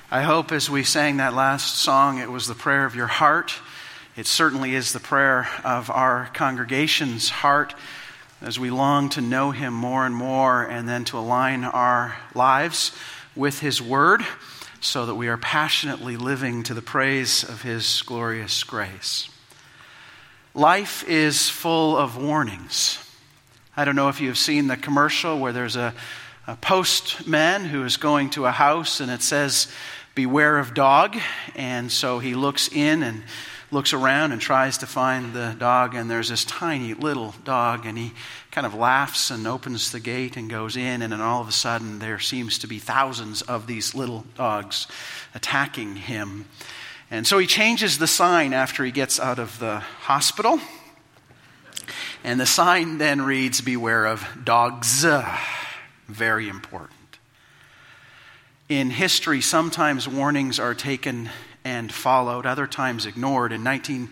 I hope as we sang that last song, it was the prayer of your heart. It certainly is the prayer of our congregation's heart as we long to know Him more and more and then to align our lives with His Word so that we are passionately living to the praise of His glorious grace. Life is full of warnings. I don't know if you have seen the commercial where there's a postman who is going to a house and it says, "Beware of dog." And so he looks in and looks around and tries to find the dog, and there's this tiny little dog, and he kind of laughs and opens the gate and goes in, and then all of a sudden there seems to be thousands of these little dogs attacking him. And so he changes the sign after he gets out of the hospital, and the sign then reads, "Beware of dogs." Very important. In history, sometimes warnings are taken and followed, other times ignored. In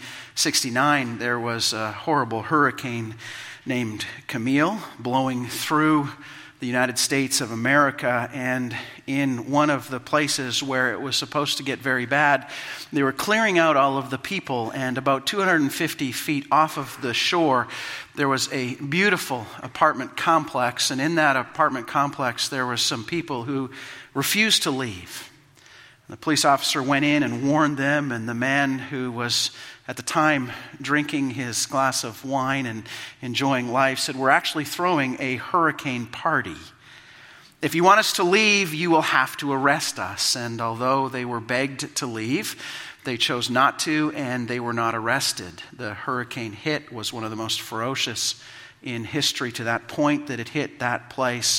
1969, there was a horrible hurricane named Camille blowing through the United States of America, and in one of the places where it was supposed to get very bad, they were clearing out all of the people, and about 250 feet off of the shore, there was a beautiful apartment complex, and in that apartment complex, there were some people who refused to leave. The police officer went in and warned them, and the man who was at the time drinking his glass of wine and enjoying life said, "We're actually throwing a hurricane party. If you want us to leave, you will have to arrest us." And although they were begged to leave, they chose not to, and they were not arrested. The hurricane hit was one of the most ferocious in history to that point that it hit that place.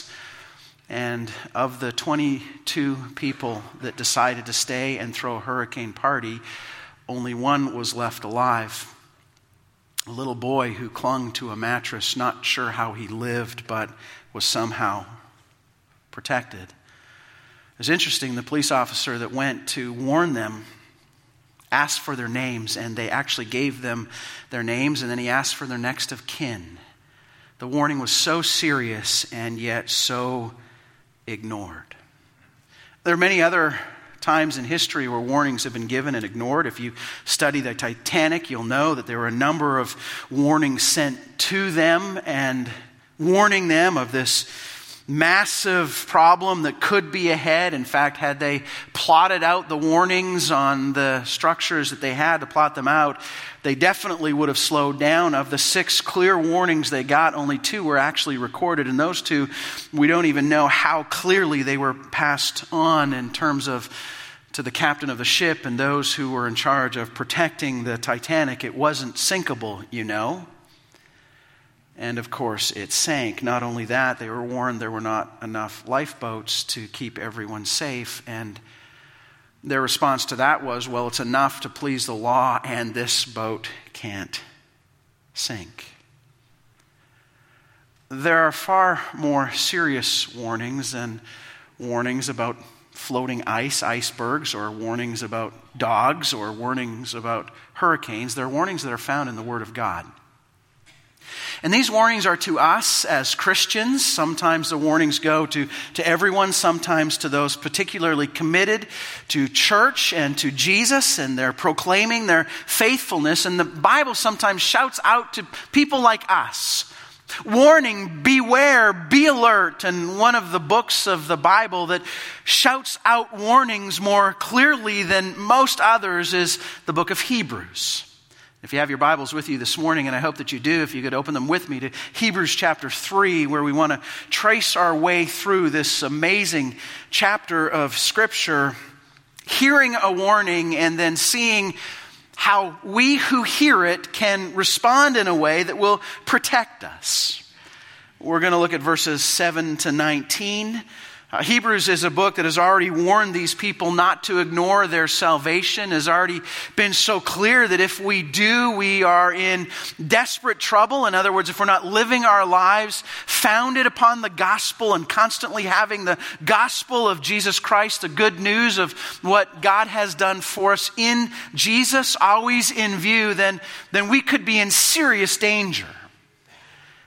And of the 22 people that decided to stay and throw a hurricane party, only one was left alive. A little boy who clung to a mattress, not sure how he lived, but was somehow protected. It was interesting, the police officer that went to warn them asked for their names, and they actually gave them their names, and then he asked for their next of kin. The warning was so serious and yet so ignored. There are many other times in history where warnings have been given and ignored. If you study the Titanic, you'll know that there were a number of warnings sent to them and warning them of this massive problem that could be ahead. In fact, had they plotted out the warnings on the structures that they had to plot them out, they definitely would have slowed down. Of the 6 clear warnings they got, only 2 were actually recorded. And those 2, we don't even know how clearly they were passed on in terms of to the captain of the ship and those who were in charge of protecting the Titanic. It wasn't sinkable, you know. And of course, it sank. Not only that, they were warned there were not enough lifeboats to keep everyone safe. And their response to that was, well, it's enough to please the law, and this boat can't sink. There are far more serious warnings than warnings about floating ice, icebergs, or warnings about dogs, or warnings about hurricanes. There are warnings that are found in the Word of God. And these warnings are to us as Christians. Sometimes the warnings go to everyone, sometimes to those particularly committed to church and to Jesus, and they're proclaiming their faithfulness. And the Bible sometimes shouts out to people like us, warning, beware, be alert. And one of the books of the Bible that shouts out warnings more clearly than most others is the book of Hebrews. If you have your Bibles with you this morning, and I hope that you do, if you could open them with me to Hebrews chapter 3, where we want to trace our way through this amazing chapter of Scripture, hearing a warning and then seeing how we who hear it can respond in a way that will protect us. We're going to look at verses 7 to 19. Hebrews is a book that has already warned these people not to ignore their salvation, has already been so clear that if we do, we are in desperate trouble. In other words, if we're not living our lives founded upon the gospel and constantly having the gospel of Jesus Christ, the good news of what God has done for us in Jesus always in view, then we could be in serious danger.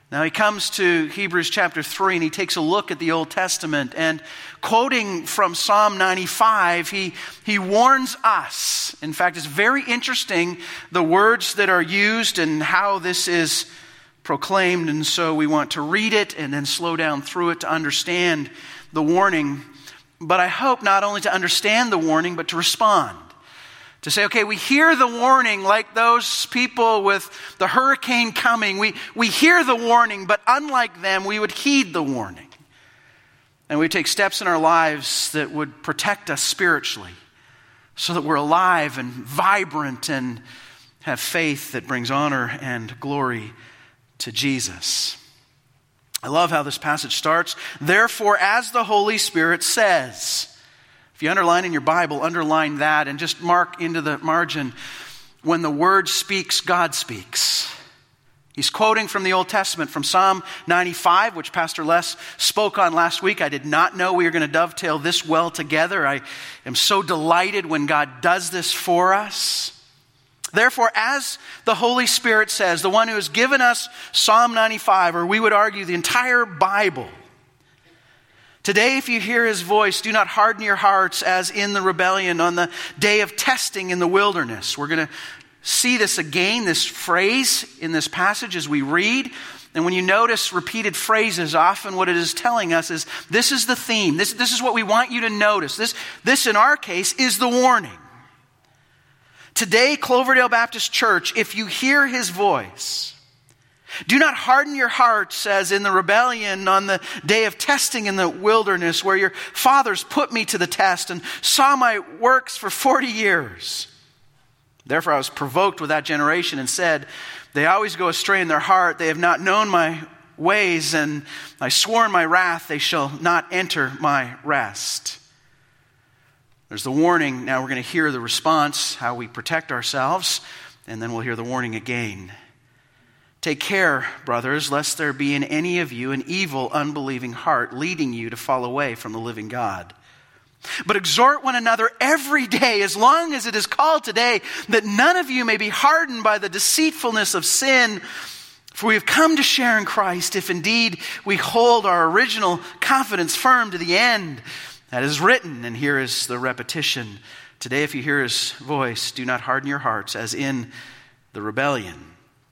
Now he comes to Hebrews chapter 3 and he takes a look at the Old Testament, and quoting from Psalm 95, he warns us. In fact, it's very interesting the words that are used and how this is proclaimed, and so we want to read it and then slow down through it to understand the warning. But I hope not only to understand the warning, but to respond. To say, okay, we hear the warning like those people with the hurricane coming. We hear the warning, but unlike them, we would heed the warning. And we take steps in our lives that would protect us spiritually so that we're alive and vibrant and have faith that brings honor and glory to Jesus. I love how this passage starts. Therefore, as the Holy Spirit says. If you underline in your Bible, underline that and just mark into the margin, when the Word speaks, God speaks. He's quoting from the Old Testament, from Psalm 95, which Pastor Les spoke on last week. I did not know we were going to dovetail this well together. I am so delighted when God does this for us. Therefore, as the Holy Spirit says, the one who has given us Psalm 95, or we would argue the entire Bible, today, if you hear his voice, do not harden your hearts as in the rebellion on the day of testing in the wilderness. We're going to see this again, this phrase in this passage as we read. And when you notice repeated phrases, often what it is telling us is this is the theme. This is what we want you to notice. This in our case is the warning. Today, Cloverdale Baptist Church, if you hear his voice, do not harden your hearts as in the rebellion on the day of testing in the wilderness, where your fathers put me to the test and saw my works for 40 years. Therefore I was provoked with that generation and said, they always go astray in their heart. They have not known my ways, and I swore in my wrath they shall not enter my rest. There's the warning. Now we're going to hear the response, how we protect ourselves, and then we'll hear the warning again. Take care, brothers, lest there be in any of you an evil, unbelieving heart leading you to fall away from the living God. But exhort one another every day, as long as it is called today, that none of you may be hardened by the deceitfulness of sin. For we have come to share in Christ, if indeed we hold our original confidence firm to the end. That is written, and here is the repetition. Today, if you hear his voice, do not harden your hearts, as in the rebellion.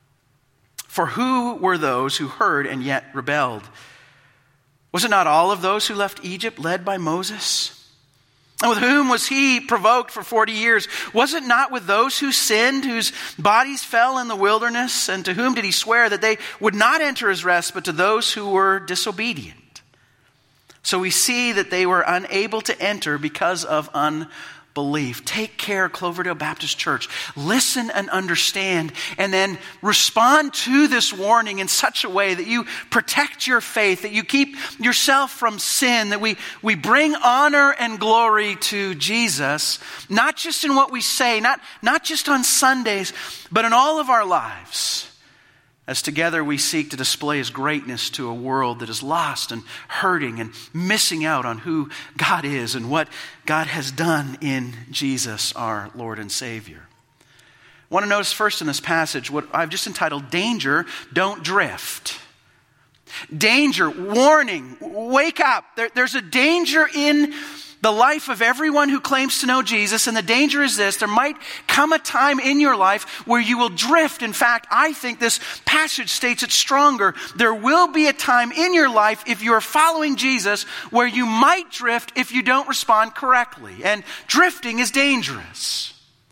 For who were those who heard and yet rebelled? Was it not all of those who left Egypt led by Moses? And with whom was he provoked for 40 years? Was it not with those who sinned, whose bodies fell in the wilderness? And to whom did he swear that they would not enter his rest, but to those who were disobedient? So we see that they were unable to enter because of unbelief. Take care, Cloverdale Baptist Church. Listen and understand, and then respond to this warning in such a way that you protect your faith, that you keep yourself from sin, that we bring honor and glory to Jesus, not just in what we say, not just on Sundays, but in all of our lives. As together we seek to display his greatness to a world that is lost and hurting and missing out on who God is and what God has done in Jesus, our Lord and Savior. I want to notice first in this passage what I've just entitled, Danger, Don't Drift. Danger, warning, wake up. There's a danger in the life of everyone who claims to know Jesus, and the danger is this: there might come a time in your life where you will drift. In fact, I think this passage states it stronger. There will be a time in your life, if you are following Jesus, where you might drift if you don't respond correctly. And drifting is dangerous.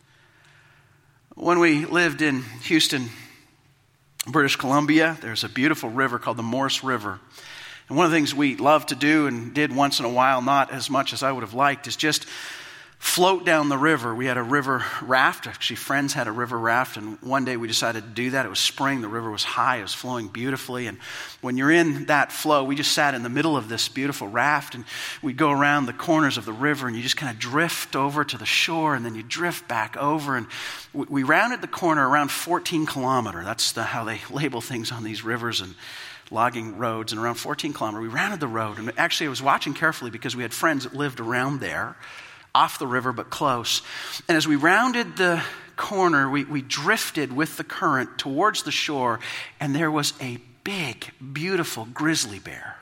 When we lived in Houston, British Columbia, there's a beautiful river called the Morris River. And one of the things we love to do and did once in a while, not as much as I would have liked, is just float down the river. We had a river raft. Actually, friends had a river raft, and one day we decided to do that. It was spring. The river was high. It was flowing beautifully. And when you're in that flow, we just sat in the middle of this beautiful raft, and we'd go around the corners of the river, and you just kind of drift over to the shore, and then you drift back over. And we rounded the corner around 14 kilometer. That's how they label things on these rivers and logging roads. And around 14 kilometer, we rounded the road. And actually, I was watching carefully because we had friends that lived around there, off the river but close. And as we rounded the corner, we drifted with the current towards the shore, and there was a big, beautiful grizzly bear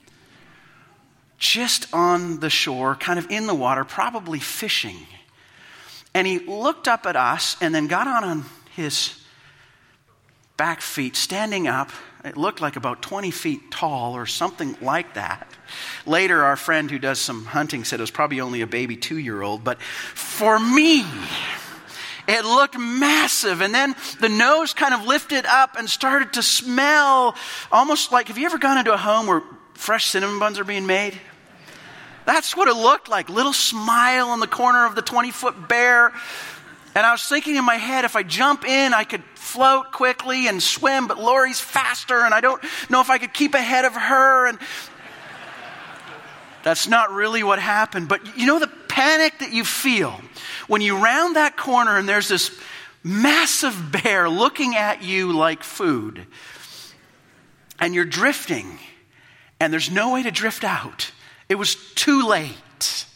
just on the shore, kind of in the water, probably fishing. And he looked up at us and then got on his back feet, standing up. It looked like about 20 feet tall or something like that. Later, our friend who does some hunting said it was probably only a baby 2-year-old. But for me, it looked massive. And then the nose kind of lifted up and started to smell almost like, have you ever gone into a home where fresh cinnamon buns are being made? That's what it looked like. Little smile on the corner of the 20-foot bear. And I was thinking in my head, if I jump in, I could float quickly and swim, but Lori's faster, and I don't know if I could keep ahead of her. And that's not really what happened. But you know the panic that you feel when you round that corner and there's this massive bear looking at you like food, and you're drifting, and there's no way to drift out. It was too late.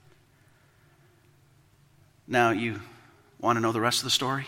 Now, you want to know the rest of the story?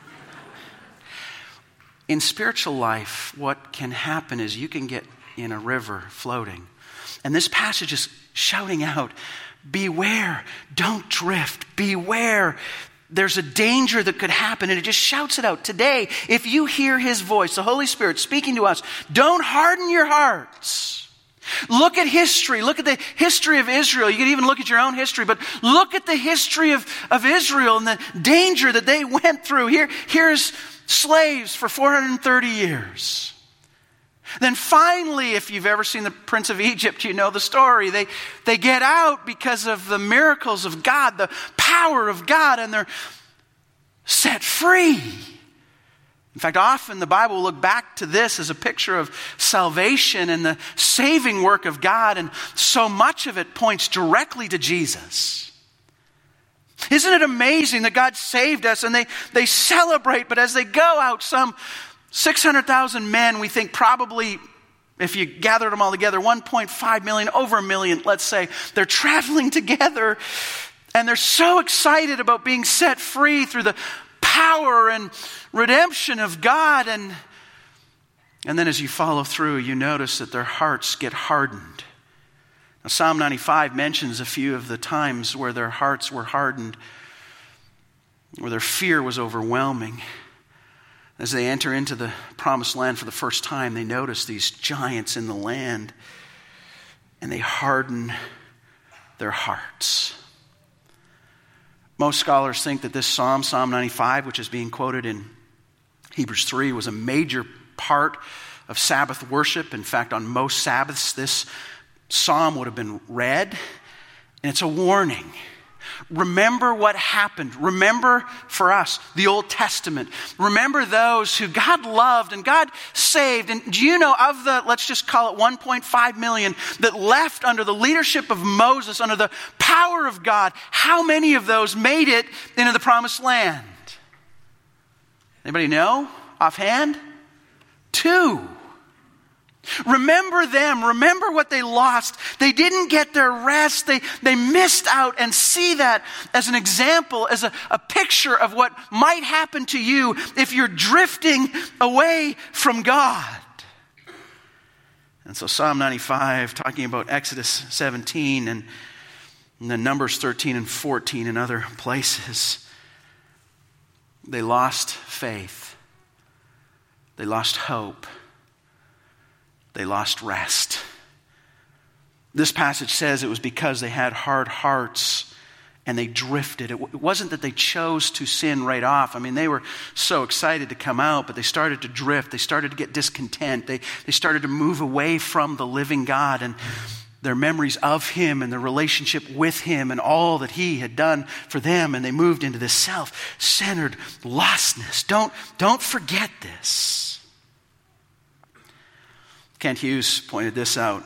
In spiritual life, what can happen is you can get in a river floating. And this passage is shouting out, beware, don't drift, beware. There's a danger that could happen, and it just shouts it out. Today, if you hear his voice, the Holy Spirit speaking to us, don't harden your hearts. Look at history. Look at the history of Israel. You can even look at your own history, but look at the history of Israel and the danger that they went through. Here's slaves for 430 years. Then finally, if you've ever seen the Prince of Egypt, you know the story. They get out because of the miracles of God, the power of God, and they're set free. In fact, often the Bible will look back to this as a picture of salvation and the saving work of God, and so much of it points directly to Jesus. Isn't it amazing that God saved us, and they celebrate, but as they go out, some 600,000 men, we think probably, if you gathered them all together, 1.5 million, over 1 million, let's say, they're traveling together, and they're so excited about being set free through the power and redemption of God. And then as you follow through, you notice that their hearts get hardened. Now, Psalm 95 mentions a few of the times where their hearts were hardened, where their fear was overwhelming. As they enter into the promised land for the first time, they notice these giants in the land, and they harden their hearts. Most scholars think that this Psalm 95, which is being quoted in Hebrews 3, was a major part of Sabbath worship. In fact, on most Sabbaths, this psalm would have been read, and it's a warning. Remember what happened. Remember, for us, the Old Testament. Remember those who God loved and God saved. And do you know of the, let's just call it 1.5 million that left under the leadership of Moses, under the power of God, how many of those made it into the promised land? Anybody know? Offhand? 2. Remember them. Remember what they lost. They didn't get their rest. They missed out, and see that as an example, as a picture of what might happen to you if you're drifting away from God. And so Psalm 95, talking about Exodus 17 and then Numbers 13 and 14 and other places, they lost faith. They lost hope. They lost rest. This passage says it was because they had hard hearts and they drifted. It wasn't that they chose to sin right off. I mean, they were so excited to come out, but they started to drift. They started to get discontent. They started to move away from the living God and their memories of Him and their relationship with Him and all that He had done for them. And they moved into this self-centered lostness. Don't forget this. Kent Hughes pointed this out.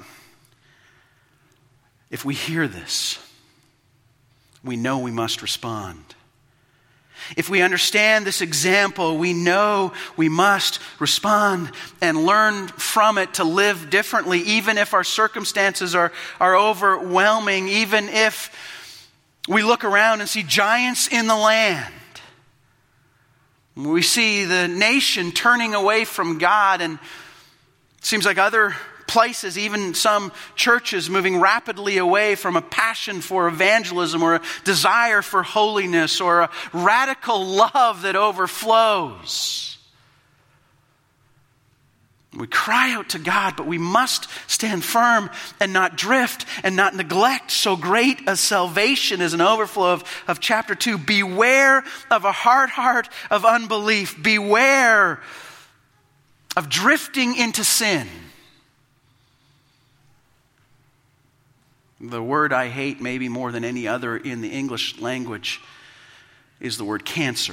If we hear this, we know we must respond. If we understand this example, we know we must respond and learn from it to live differently, even if our circumstances are overwhelming, even if we look around and see giants in the land. We see the nation turning away from God, and Seems like other places, even some churches, moving rapidly away from a passion for evangelism or a desire for holiness or a radical love that overflows. We cry out to God, but we must stand firm and not drift and not neglect so great a salvation as an overflow of chapter 2. Beware of a hard heart of unbelief. Beware of drifting into sin. The word I hate maybe more than any other in the English language is the word cancer.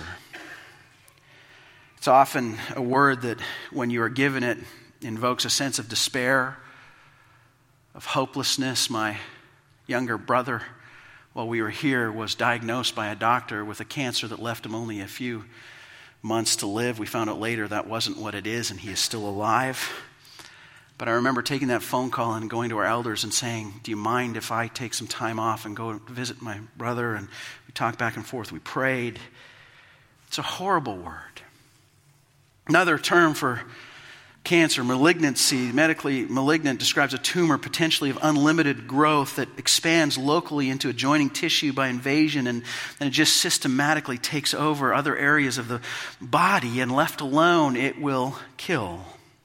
It's often a word that, when you are given it, invokes a sense of despair, of hopelessness. My younger brother, while we were here, was diagnosed by a doctor with a cancer that left him only a few months to live. We found out later that wasn't what it is, and he is still alive. But I remember taking that phone call and going to our elders and saying, do you mind if I take some time off and go visit my brother? And we talked back and forth. We prayed. It's a horrible word. Another term for cancer, malignancy, medically malignant, describes a tumor potentially of unlimited growth that expands locally into adjoining tissue by invasion, and it just systematically takes over other areas of the body, and left alone, it will kill.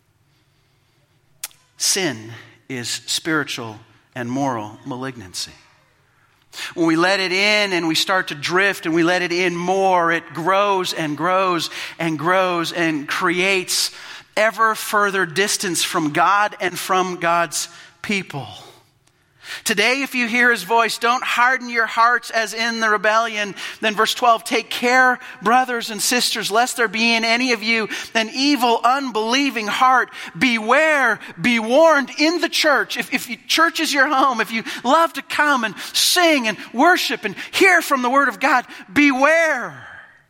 Sin is spiritual and moral malignancy. When we let it in and we start to drift and we let it in more, it grows and grows and grows and creates ever further distance from God and from God's people. Today, if you hear his voice, don't harden your hearts as in the rebellion. Then verse 12, take care, brothers and sisters, lest there be in any of you an evil, unbelieving heart. Beware, be warned in the church. If church is your home, if you love to come and sing and worship and hear from the word of God, beware.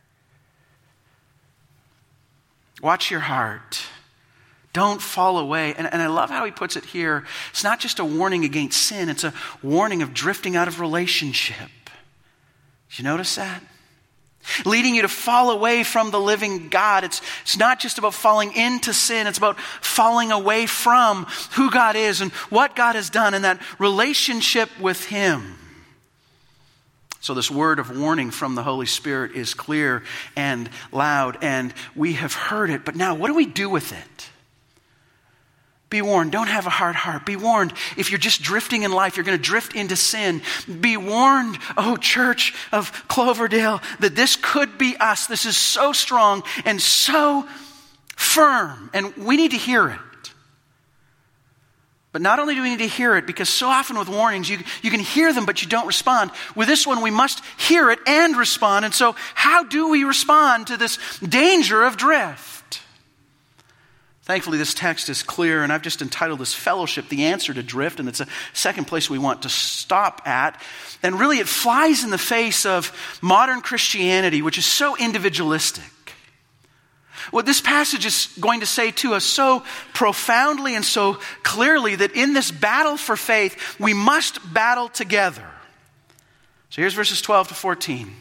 Watch your heart. Don't fall away. And I love how he puts it here. It's not just a warning against sin. It's a warning of drifting out of relationship. Did you notice that? Leading you to fall away from the living God. It's not just about falling into sin. It's about falling away from who God is and what God has done and that relationship with him. So this word of warning from the Holy Spirit is clear and loud, and we have heard it. But now, what do we do with it? Be warned, don't have a hard heart. Be warned, if you're just drifting in life, you're going to drift into sin. Be warned, oh church of Cloverdale, that this could be us. This is so strong and so firm, and we need to hear it. But not only do we need to hear it, because so often with warnings, you can hear them, but you don't respond. With this one, we must hear it and respond. And so how do we respond to this danger of drift? Thankfully, this text is clear, and I've just entitled this Fellowship, the Answer to Drift, and it's a second place we want to stop at. And really, it flies in the face of modern Christianity, which is so individualistic. What this passage is going to say to us so profoundly and so clearly that in this battle for faith, we must battle together. So here's verses 12 to 14.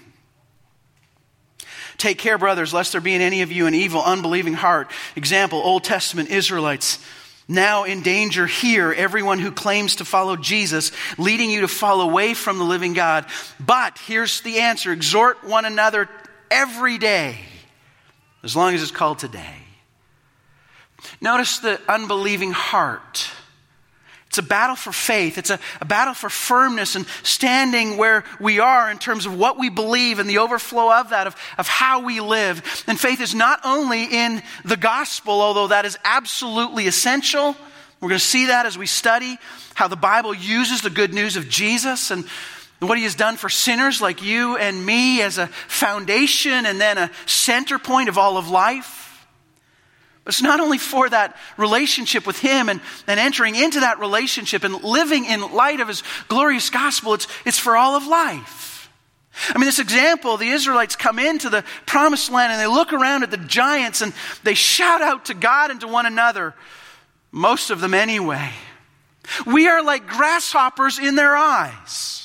Take care, brothers, lest there be in any of you an evil, unbelieving heart. Example, Old Testament Israelites. Now in danger here, everyone who claims to follow Jesus, leading you to fall away from the living God. But here's the answer. Exhort one another every day, as long as it's called today. Notice the unbelieving heart. It's a battle for faith. It's a battle for firmness and standing where we are in terms of what we believe and the overflow of that, of how we live. And faith is not only in the gospel, although that is absolutely essential. We're going to see that as we study how the Bible uses the good news of Jesus and what he has done for sinners like you and me as a foundation and then a center point of all of life. But it's not only for that relationship with him and entering into that relationship and living in light of his glorious gospel. It's for all of life. I mean, this example, the Israelites come into the promised land and they look around at the giants and they shout out to God and to one another. Most of them anyway. We are like grasshoppers in their eyes.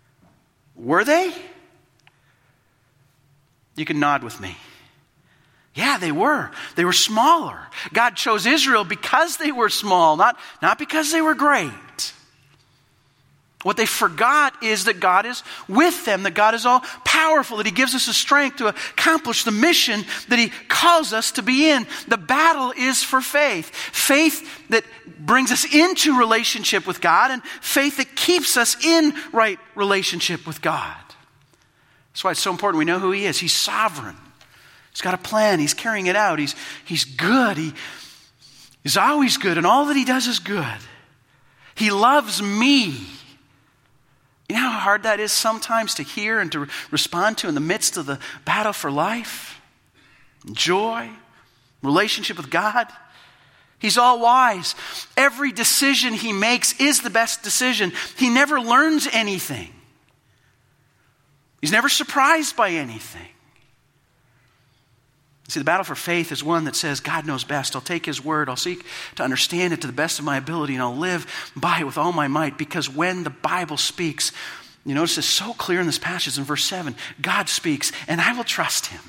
Were they? You can nod with me. Yeah, they were. They were smaller. God chose Israel because they were small, not because they were great. What they forgot is that God is with them, that God is all powerful, that He gives us the strength to accomplish the mission that He calls us to be in. The battle is for faith. Faith that brings us into relationship with God, and faith that keeps us in right relationship with God. That's why it's so important we know who He is. He's sovereign. He's got a plan. He's carrying it out. He's good. He's always good, and all that He does is good. He loves me. You know how hard that is sometimes to hear and to respond to in the midst of the battle for life? Joy, relationship with God. He's all wise. Every decision He makes is the best decision. He never learns anything. He's never surprised by anything. See, the battle for faith is one that says, God knows best. I'll take His word. I'll seek to understand it to the best of my ability, and I'll live by it with all my might. Because when the Bible speaks, you notice it's so clear in this passage in verse 7, God speaks, and I will trust Him.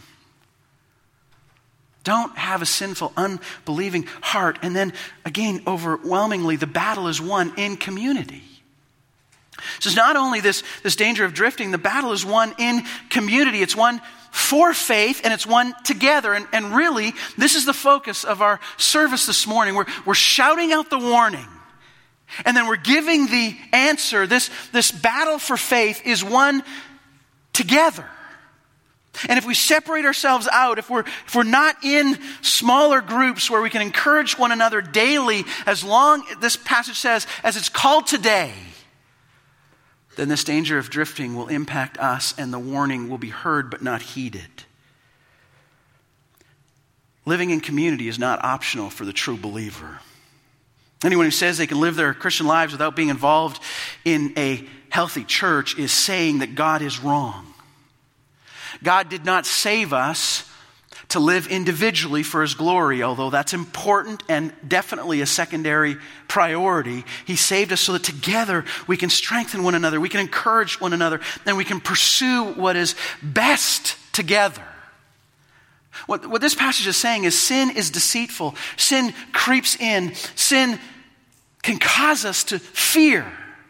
Don't have a sinful, unbelieving heart. And then, again, overwhelmingly, the battle is won in community. So it's not only this danger of drifting, the battle is won in community. It's won for faith, and it's one together. And really, this is the focus of our service this morning. We're shouting out the warning, and then we're giving the answer. This battle for faith is one together. And if we separate ourselves out, if we're not in smaller groups where we can encourage one another daily, as long, this passage says, as it's called today, then this danger of drifting will impact us, and the warning will be heard but not heeded. Living in community is not optional for the true believer. Anyone who says they can live their Christian lives without being involved in a healthy church is saying that God is wrong. God did not save us to live individually for His glory, although that's important and definitely a secondary priority. He saved us so that together we can strengthen one another, we can encourage one another, and we can pursue what is best together. What this passage is saying is sin is deceitful. Sin creeps in. Sin can cause us to fear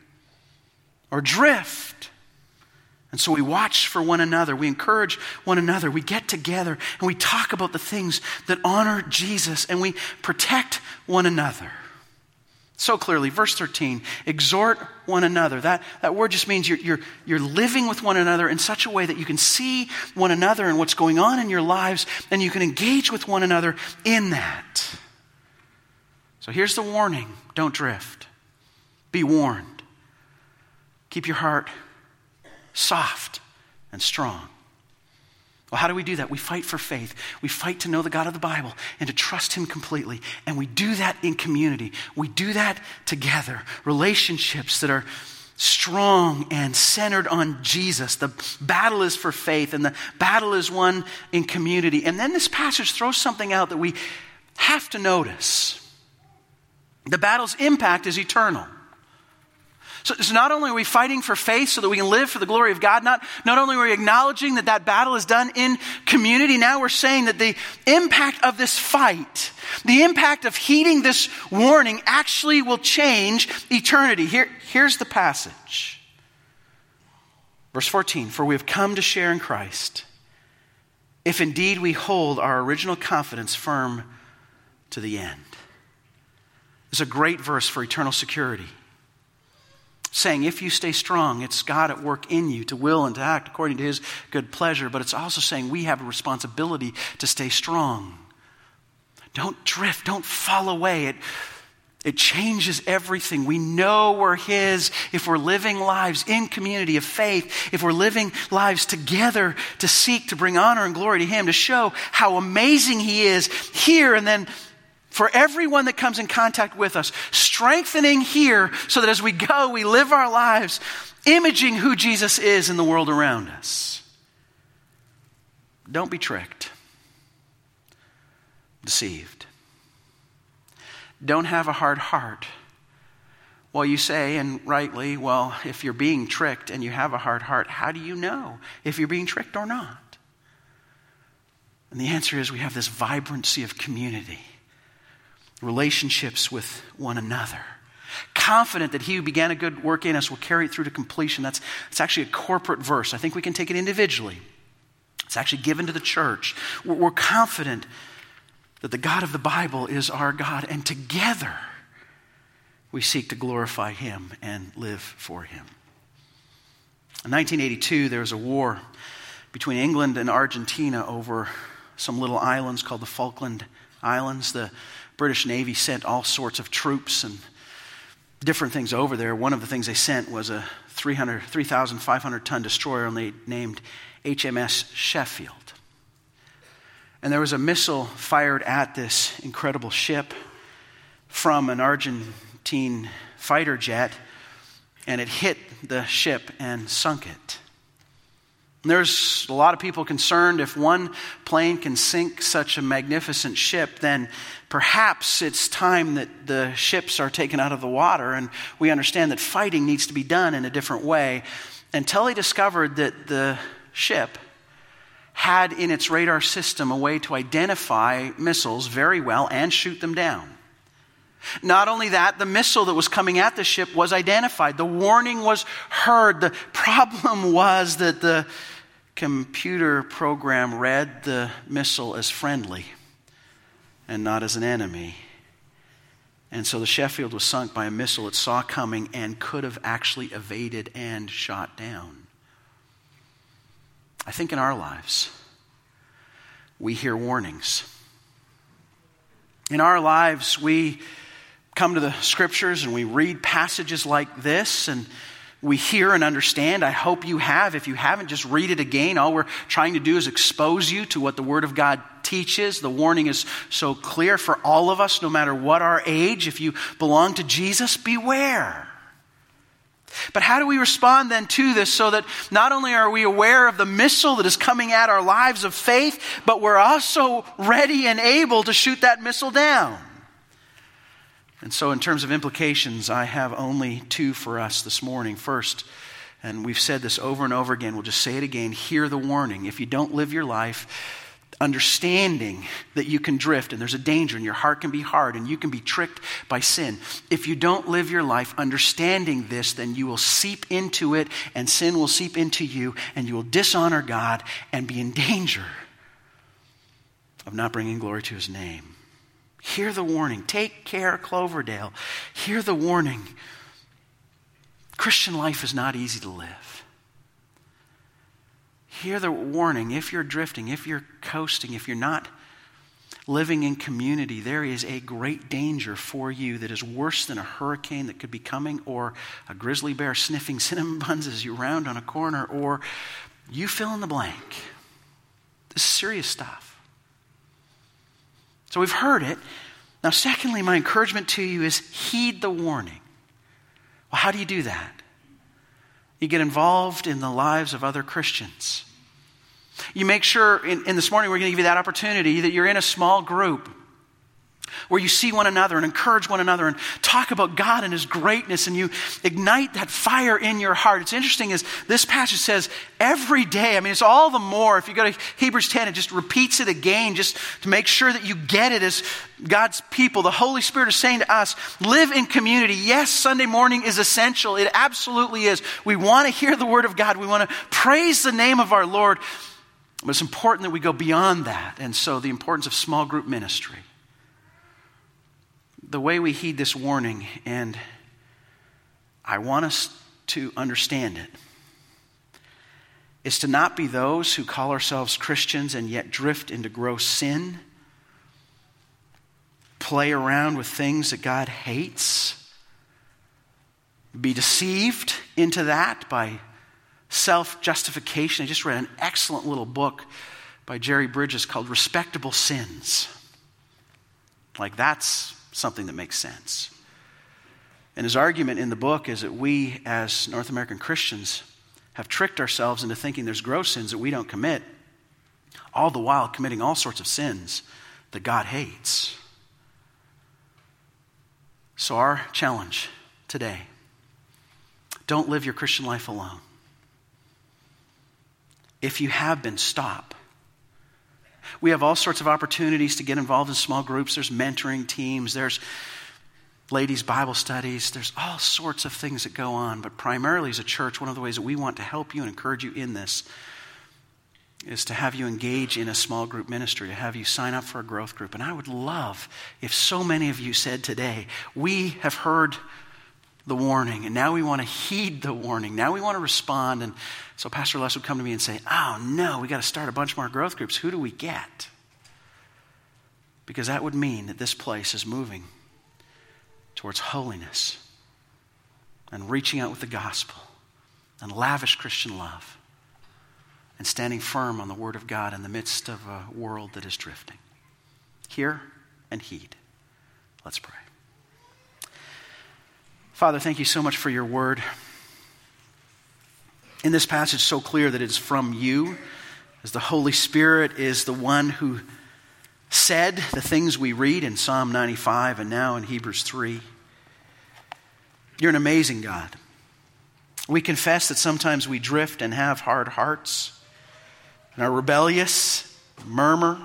or drift. And so we watch for one another, we encourage one another, we get together and we talk about the things that honor Jesus, and we protect one another. So clearly, verse 13, exhort one another. That word just means you're living with one another in such a way that you can see one another and what's going on in your lives, and you can engage with one another in that. So here's the warning: don't drift. Be warned. Keep your heart soft and strong. Well, how do we do that? We fight for faith. We fight to know the God of the Bible and to trust Him completely. And we do that in community. We do that together. Relationships that are strong and centered on Jesus. The battle is for faith, and the battle is won in community. And then this passage throws something out that we have to notice. The battle's impact is eternal. So not only are we fighting for faith so that we can live for the glory of God, not only are we acknowledging that battle is done in community, now we're saying that the impact of this fight, the impact of heeding this warning actually will change eternity. Here's the passage. Verse 14, for we have come to share in Christ, if indeed we hold our original confidence firm to the end. It's a great verse for eternal security. Saying if you stay strong, it's God at work in you to will and to act according to His good pleasure. But it's also saying we have a responsibility to stay strong. Don't drift. Don't fall away. It changes everything. We know we're His if we're living lives in community of faith, if we're living lives together to seek to bring honor and glory to Him, to show how amazing He is here and then for everyone that comes in contact with us, strengthening here so that as we go, we live our lives imaging who Jesus is in the world around us. Don't be tricked, deceived. Don't have a hard heart. Well, you say, and rightly, well, if you're being tricked and you have a hard heart, how do you know if you're being tricked or not? And the answer is we have this vibrancy of community, relationships with one another. Confident that he who began a good work in us will carry it through to completion. That's actually a corporate verse. I think we can take it individually. It's actually given to the church. We're confident that the God of the Bible is our God, and together we seek to glorify him and live for him. In 1982, there was a war between England and Argentina over some little islands called the Falkland Islands. The British Navy sent all sorts of troops and different things over there. One of the things they sent was a 3,500-ton destroyer named HMS Sheffield. And there was a missile fired at this incredible ship from an Argentine fighter jet, and it hit the ship and sunk it. And there's a lot of people concerned if one plane can sink such a magnificent ship, then perhaps it's time that the ships are taken out of the water, and we understand that fighting needs to be done in a different way. Until they discovered that the ship had in its radar system a way to identify missiles very well and shoot them down. Not only that, the missile that was coming at the ship was identified. The warning was heard. The problem was that the computer program read the missile as friendly and not as an enemy. And so the Sheffield was sunk by a missile it saw coming and could have actually evaded and shot down. I think in our lives, we hear warnings. In our lives, we come to the scriptures and we read passages like this, and we hear and understand. I hope you have. If you haven't, just read it again. All we're trying to do is expose you to what the Word of God teaches. The warning is so clear for all of us, no matter what our age. If you belong to Jesus, beware. But how do we respond then to this so that not only are we aware of the missile that is coming at our lives of faith, but we're also ready and able to shoot that missile down? And so in terms of implications, I have only two for us this morning. First, and we've said this over and over again, we'll just say it again, hear the warning. If you don't live your life understanding that you can drift and there's a danger and your heart can be hard and you can be tricked by sin. If you don't live your life understanding this, then you will seep into it and sin will seep into you and you will dishonor God and be in danger of not bringing glory to his name. Hear the warning. Take care, Cloverdale. Hear the warning. Christian life is not easy to live. Hear the warning. If you're drifting, if you're coasting, if you're not living in community, there is a great danger for you that is worse than a hurricane that could be coming, or a grizzly bear sniffing cinnamon buns as you round on a corner, or you fill in the blank. This is serious stuff. So we've heard it. Now, secondly, my encouragement to you is heed the warning. Well, how do you do that? You get involved in the lives of other Christians. You make sure, in this morning we're going to give you that opportunity, that you're in a small group where you see one another and encourage one another and talk about God and his greatness, and you ignite that fire in your heart. It's interesting as this passage says every day. I mean, it's all the more. If you go to Hebrews 10, it just repeats it again just to make sure that you get it as God's people. The Holy Spirit is saying to us, live in community. Yes, Sunday morning is essential. It absolutely is. We want to hear the word of God. We want to praise the name of our Lord. But it's important that we go beyond that. And so the importance of small group ministry. The way we heed this warning, and I want us to understand it, is to not be those who call ourselves Christians and yet drift into gross sin, play around with things that God hates, be deceived into that by self-justification. I just read an excellent little book by Jerry Bridges called Respectable Sins. Like, that's something that makes sense. And his argument in the book is that we as North American Christians have tricked ourselves into thinking there's gross sins that we don't commit, all the while committing all sorts of sins that God hates. So our challenge today, don't live your Christian life alone. If you have been, stop. We have all sorts of opportunities to get involved in small groups. There's mentoring teams. There's ladies' Bible studies. There's all sorts of things that go on. But primarily as a church, one of the ways that we want to help you and encourage you in this is to have you engage in a small group ministry, to have you sign up for a growth group. And I would love if so many of you said today, we have heard the warning, and now we want to heed the warning. Now we want to respond. And so Pastor Les would come to me and say, oh no, we got to start a bunch more growth groups. Who do we get? Because that would mean that this place is moving towards holiness and reaching out with the gospel and lavish Christian love and standing firm on the word of God in the midst of a world that is drifting. Hear and heed. Let's pray. Father, thank you so much for your word. In this passage, so clear that it is from you, as the Holy Spirit is the one who said the things we read in Psalm 95 and now in Hebrews 3. You're an amazing God. We confess that sometimes we drift and have hard hearts and are rebellious, murmur.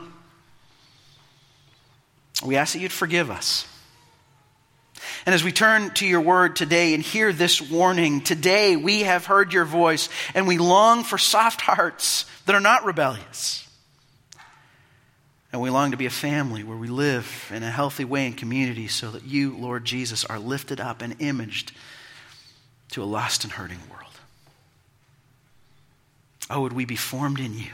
We ask that you'd forgive us. And as we turn to your word today and hear this warning, today we have heard your voice and we long for soft hearts that are not rebellious. And we long to be a family where we live in a healthy way in community so that you, Lord Jesus, are lifted up and imaged to a lost and hurting world. Oh, would we be formed in you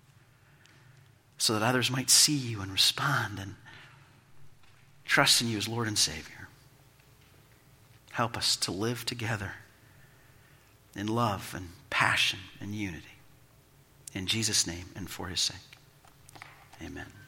so that others might see you and respond and trust in you as Lord and Savior. Help us to live together in love and passion and unity. In Jesus' name and for his sake. Amen.